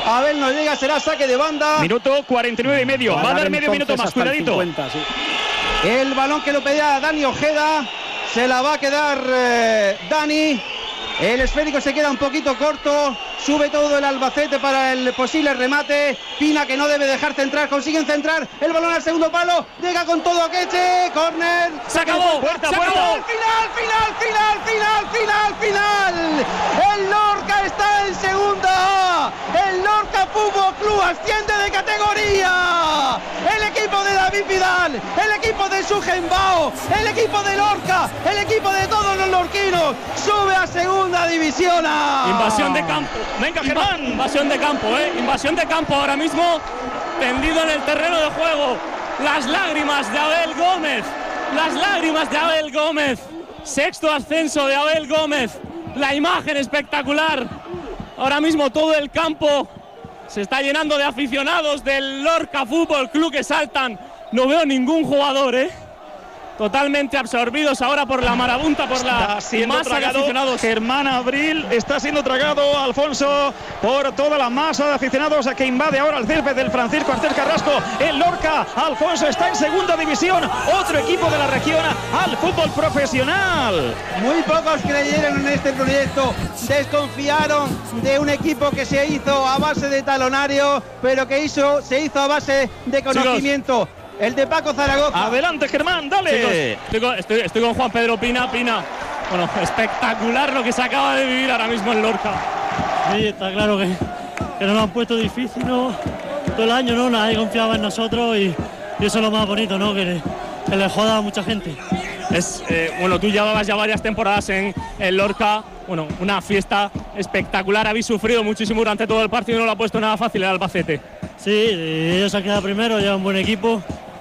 Abel no llega, será saque de banda. Minuto 49 y medio. Va a dar medio minuto más, cuidadito. 50, sí. El balón que lo pedía Dani Ojeda, se la va a quedar Dani. El esférico se queda un poquito corto. Sube todo el Albacete para el posible remate. Pina, que no debe dejar centrar, consiguen centrar. El balón al segundo palo. Llega con todo Akeche. Córner. Se acabó. Puerta. Final. El Lorca está en segunda. El Lorca Fútbol Club asciende de categoría. El equipo de David Vidal, el equipo de Sugenbao, el equipo de Lorca, el equipo de todos los lorquinos sube a segunda división. Invasión de campo. Venga, Germán. Invasión de campo, invasión de campo ahora mismo, tendido en el terreno de juego. Las lágrimas de Abel Gómez. Sexto ascenso de Abel Gómez. La imagen espectacular. Ahora mismo todo el campo se está llenando de aficionados del Lorca Fútbol Club que saltan. No veo ningún jugador, totalmente absorbidos ahora por la marabunta, por la masa de aficionados. Germán Abril está siendo tragado, Alfonso, por toda la masa de aficionados que invade ahora el césped del Francisco Artés Carrasco. El Lorca, Alfonso, está en segunda división, otro equipo de la región al fútbol profesional. Muy pocos creyeron en este proyecto, desconfiaron de un equipo que se hizo a base de talonario, pero que se hizo a base de conocimiento. Chicos, el de Paco Zaragoza. Adelante, Germán, dale. Chicos, estoy con Juan Pedro Pina. Bueno, espectacular lo que se acaba de vivir ahora mismo en Lorca. Sí, está claro que nos lo han puesto difícil, ¿no? Todo el año, ¿no? Nadie confiaba en nosotros y eso es lo más bonito, ¿no? Que le joda a mucha gente. Bueno, tú llevabas ya varias temporadas en Lorca. Bueno, una fiesta espectacular. Habéis sufrido muchísimo durante todo el partido, no lo ha puesto nada fácil el Albacete. Sí, ellos se han quedado primero, llevan un buen equipo.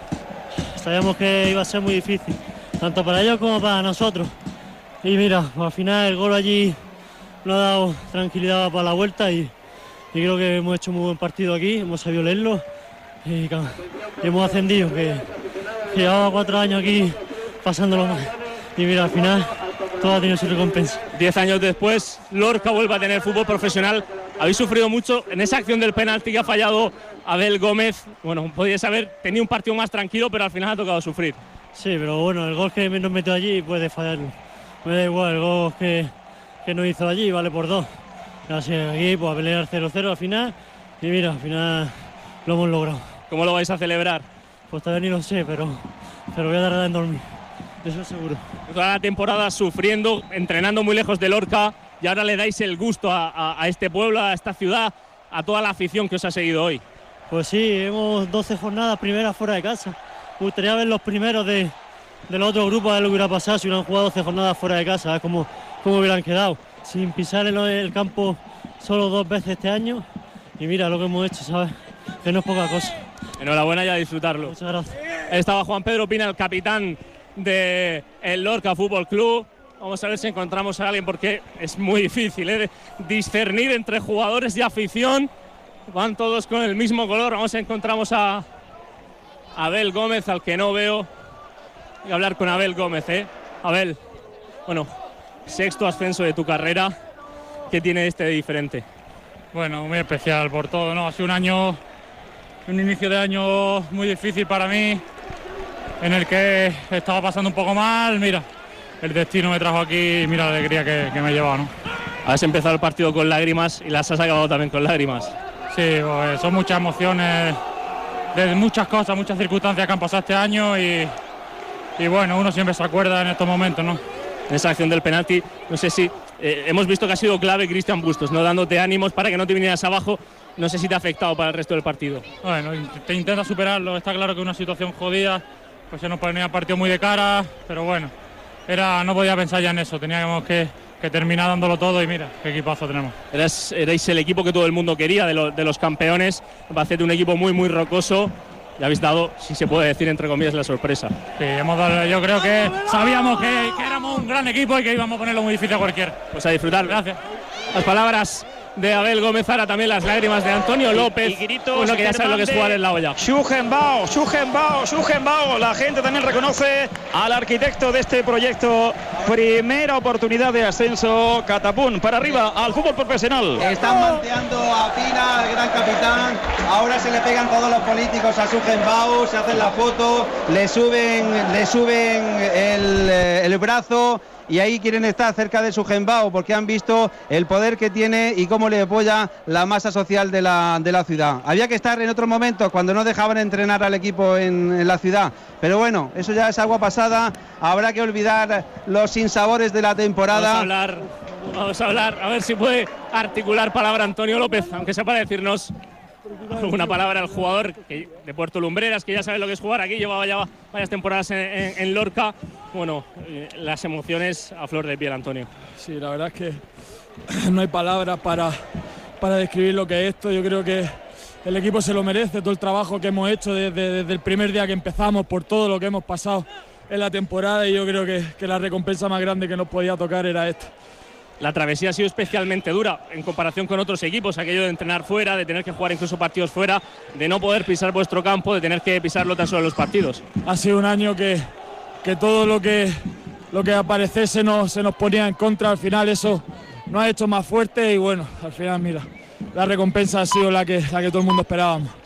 Sabíamos que iba a ser muy difícil, tanto para ellos como para nosotros. Y mira, al final el gol allí nos ha dado tranquilidad para la vuelta y creo que hemos hecho un muy buen partido aquí, hemos sabido leerlo y hemos ascendido, que llevaba 4 años aquí pasándolo mal. Y mira, al final todo ha tenido su recompensa. 10 años después, Lorca vuelve a tener fútbol profesional. Habéis sufrido mucho en esa acción del penalti que ha fallado Abel Gómez. Bueno, podíais haber tenido un partido más tranquilo, pero al final ha tocado sufrir. Sí, pero bueno, el gol que nos metió allí puede fallarlo. Me da igual, el gol que nos hizo allí vale por 2. Así aquí, pues a pelear 0-0 al final. Y mira, al final lo hemos logrado. ¿Cómo lo vais a celebrar? Pues todavía ni lo sé, pero voy a tardar en dormir. Eso seguro. Toda la temporada sufriendo, entrenando muy lejos de Lorca, y ahora le dais el gusto a este pueblo, a esta ciudad, a toda la afición que os ha seguido hoy. Pues sí, hemos 12 jornadas primeras fuera de casa. Me gustaría ver los primeros del otro grupo, a ver lo que hubiera pasado si hubieran jugado 12 jornadas fuera de casa, a ver cómo hubieran quedado. Sin pisar en el campo solo 2 veces este año. Y mira lo que hemos hecho, ¿sabes? Que no es poca cosa. Enhorabuena y a disfrutarlo. Muchas gracias. Estaba Juan Pedro Pina, el capitán del Lorca Fútbol Club. Vamos a ver si encontramos a alguien, porque es muy difícil discernir entre jugadores y afición. Van todos con el mismo color. Vamos a encontramos a Abel Gómez, al que no veo. Voy a hablar con Abel Gómez, Abel, bueno, 6º ascenso de tu carrera. ¿Qué tiene este de diferente? Bueno, muy especial por todo, ¿no? Ha sido un inicio de año muy difícil para mí, en el que estaba pasando un poco mal. Mira, el destino me trajo aquí y mira la alegría que me ha llevado, ¿no? Has empezado el partido con lágrimas y las has acabado también con lágrimas. Sí, pues son muchas emociones de muchas cosas, muchas circunstancias que han pasado este año y bueno, uno siempre se acuerda en estos momentos, ¿no? En esa acción del penalti, no sé si hemos visto que ha sido clave Cristian Bustos, ¿no? Dándote ánimos para que no te vinieras abajo. No sé si te ha afectado para el resto del partido. Bueno, te intenta superarlo. Está claro que es una situación jodida, pues se nos ponía el partido muy de cara, pero bueno, no podía pensar ya en eso. Teníamos que terminar dándolo todo y mira, qué equipazo tenemos. Erais el equipo que todo el mundo quería, de los campeones. Va a ser un equipo muy, muy rocoso. Y habéis dado, si se puede decir, entre comillas, la sorpresa. Sí, hemos dado, yo creo que sabíamos que éramos un gran equipo y que íbamos a ponerlo muy difícil a cualquiera. Pues a disfrutar. Gracias. Las palabras de Abel Gómez, ahora también las lágrimas de Antonio López. Y gritos, bueno, que ya sabe lo que es jugar en la olla. Sugenbao. La gente también reconoce al arquitecto de este proyecto primera oportunidad de ascenso, catapún para arriba al fútbol profesional. Están manteando a Pina, al gran capitán. Ahora se le pegan todos los políticos a Schufenbauer, se hacen la foto, le suben el brazo. Y ahí quieren estar cerca de Schufenbauer porque han visto el poder que tiene y cómo le apoya la masa social de la ciudad. Había que estar en otros momentos cuando no dejaban entrenar al equipo en la ciudad. Pero bueno, eso ya es agua pasada. Habrá que olvidar los sinsabores de la temporada. Vamos a hablar, a ver si puede articular palabra Antonio López, aunque sea para decirnos alguna palabra al jugador de Puerto Lumbreras, que ya sabe lo que es jugar aquí, llevaba ya varias temporadas en Lorca. Bueno, las emociones a flor de piel, Antonio. Sí, la verdad es que no hay palabras para describir lo que es esto. Yo creo que el equipo se lo merece, todo el trabajo que hemos hecho desde el primer día que empezamos, por todo lo que hemos pasado en la temporada, y yo creo que la recompensa más grande que nos podía tocar era esta. La travesía ha sido especialmente dura en comparación con otros equipos, aquello de entrenar fuera, de tener que jugar incluso partidos fuera, de no poder pisar vuestro campo, de tener que pisarlo tan solo en los partidos. Ha sido un año que todo lo que apareciese se nos ponía en contra. Al final eso nos ha hecho más fuertes y bueno, al final mira, la recompensa ha sido la que todo el mundo esperábamos.